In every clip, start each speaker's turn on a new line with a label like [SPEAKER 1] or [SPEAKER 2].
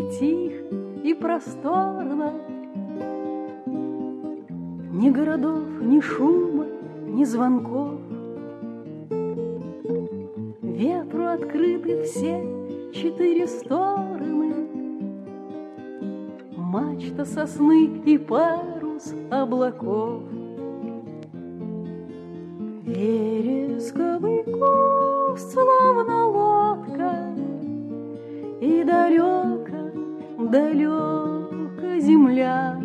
[SPEAKER 1] тихо и просторно. Ни городов, ни шума, ни звонков. Ветру открыты все 4 стороны. Мачта сосны и парус облаков. Вересковый куст, словно лодка, и далеко, далеко земля.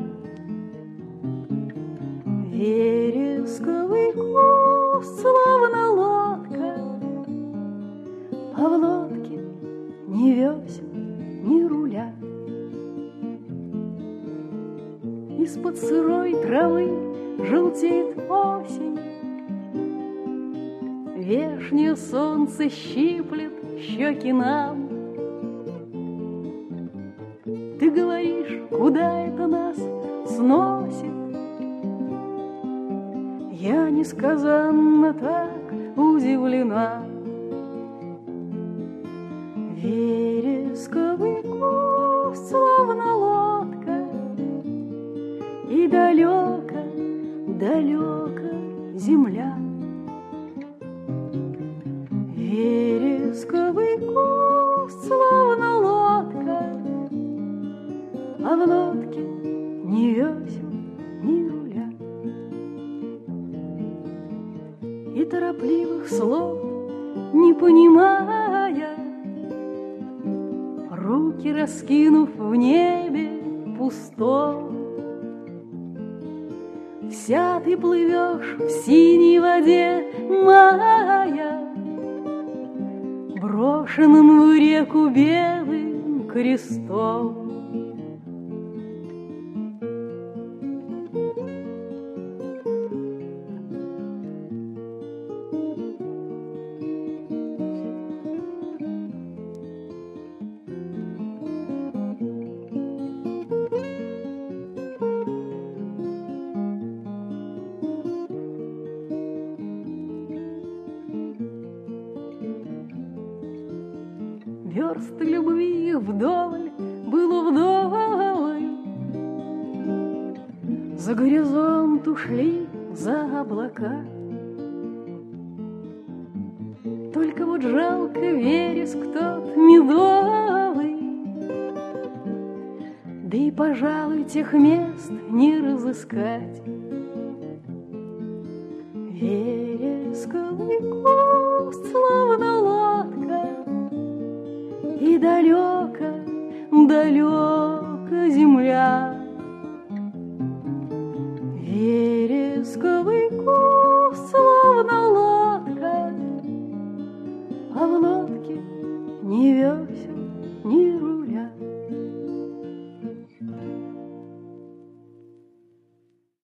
[SPEAKER 1] Вересковый куст, словно лодка, а в лодке ни весел, ни руля. Из-под сырой травы желтеет осень. Вешнее солнце щиплет щеки нам. Ты говоришь, куда это нас сносит? Я несказанно так удивлена. Вересковый куст, словно лодка, и далеко, далеко земля. Вересковый куст, словно лодка, а в лодке ни весел, ни руля. И торопливых слов не понимая, руки раскинув в небе пустом, вся ты плывешь в синей воде мая, брошенным в реку белым крестом. Верст любви вдоволь было вдоволь. За горизонт ушли за облака. Только вот жалко вереск тот медовый, да и, пожалуй, тех мест не разыскать. Вересковый куст, словно лодка, и далеко, далеко земля. Вересковый куст, словно лодка, а в лодке ни весел,